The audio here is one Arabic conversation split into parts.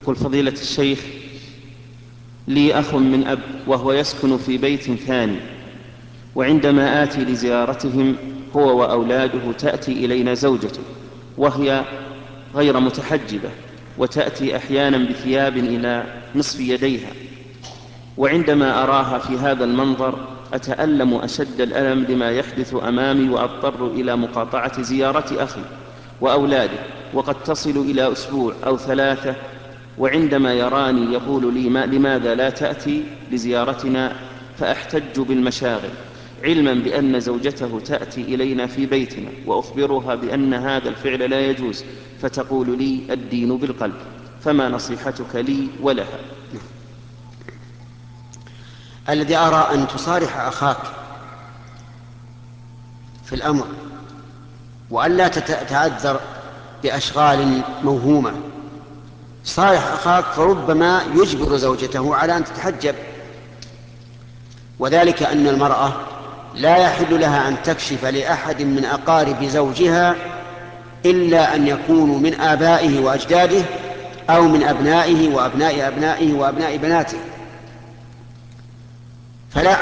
يقول فضيلة الشيخ: لي أخ من أب وهو يسكن في بيت ثاني، وعندما آتي لزيارتهم هو وأولاده تأتي إلينا زوجته وهي غير متحجبة، وتأتي أحيانا بثياب إلى نصف يديها، وعندما أراها في هذا المنظر أتألم أشد الألم لما يحدث أمامي، وأضطر إلى مقاطعة زيارة أخي وأولاده، وقد تصل إلى أسبوع أو 3. وعندما يراني يقول لي لماذا لا تأتي لزيارتنا، فأحتج بالمشاغل، علما بأن زوجته تأتي إلينا في بيتنا، وأخبرها بأن هذا الفعل لا يجوز، فتقول لي الدين بالقلب. فما نصيحتك لي ولها؟ الذي أرى أن تصارح أخاك في الأمر، وألا تتعذر بأشغال موهومة. صارح أخاك، فربما يجبر زوجته على أن تتحجب، وذلك أن المرأة لا يحل لها أن تكشف لأحد من أقارب زوجها إلا أن يكونوا من آبائه وأجداده، أو من أبنائه وأبناء أبنائه وأبناء بناته. فلا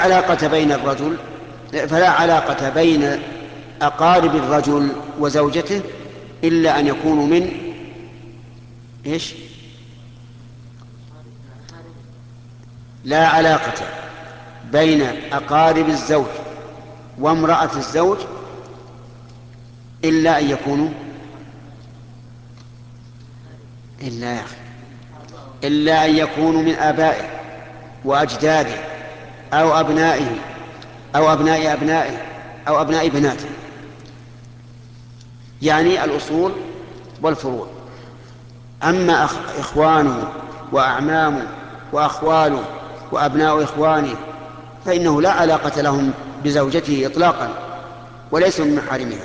علاقة بين أقارب الرجل وزوجته إلا أن يكونوا من إيش؟ لا علاقة بين أقارب الزوج وامرأة الزوج إلا أن يكونوا إلا أن يكونوا من آبائه وأجداده أو أبنائه أو أبناء أبنائه أو أبناء بناته، يعني الأصول والفروع. أما إخوانه وأعمامه وأخواله وأبناء إخوانه فإنه لا علاقة لهم بزوجته إطلاقا، وليسوا من محارمها.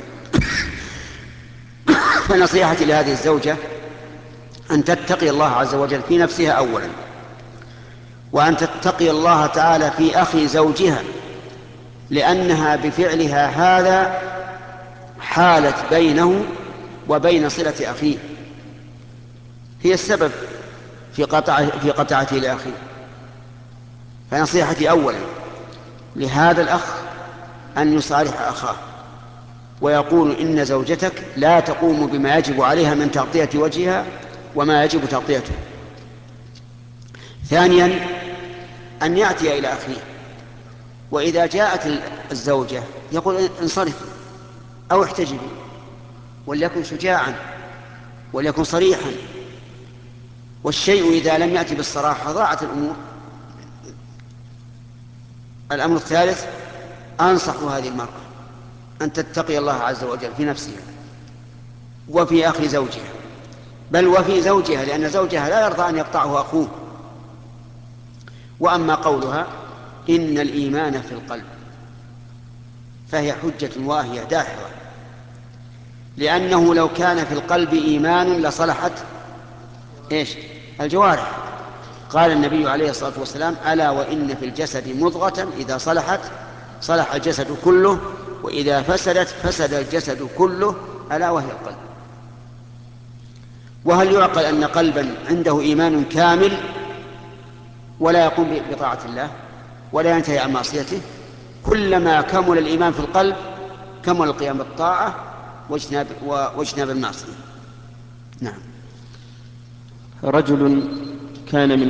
فنصيحتي لهذه الزوجة أن تتقي الله عز وجل في نفسها أولا، وأن تتقي الله تعالى في أخي زوجها، لأنها بفعلها هذا حالت بينه وبين صلة أخيه، هي السبب في قطعته لأخيه. فنصيحتي أولا لهذا الأخ أن يصالح أخاه ويقول إن زوجتك لا تقوم بما يجب عليها من تغطية وجهها وما يجب تغطيته. ثانيا أن يأتي إلى أخيه، وإذا جاءت الزوجة يقول انصرف أو احتجبي، وليكن شجاعا وليكن صريحا. والشيء إذا لم يأتي بالصراحة ضاعت الأمور. الأمر الثالث: أنصح هذه المرأة أن تتقي الله عز وجل في نفسها وفي أخي زوجها، بل وفي زوجها، لأن زوجها لا يرضى أن يقطعه أخوه. وأما قولها إن الإيمان في القلب فهي حجة واهية داحضة، لأنه لو كان في القلب إيمان لصلحت الجوارح. قال النبي عليه الصلاة والسلام: ألا وإن في الجسد مضغة إذا صلحت صلح الجسد كله، وإذا فسدت فسد الجسد كله، ألا وهي القلب. وهل يعقل أن قلبا عنده إيمان كامل ولا يقوم بطاعة الله ولا ينتهي عن معصيته؟ كلما كمل الإيمان في القلب كمل القيام بالطاعة واجتناب المعصية. نعم. رجل كان من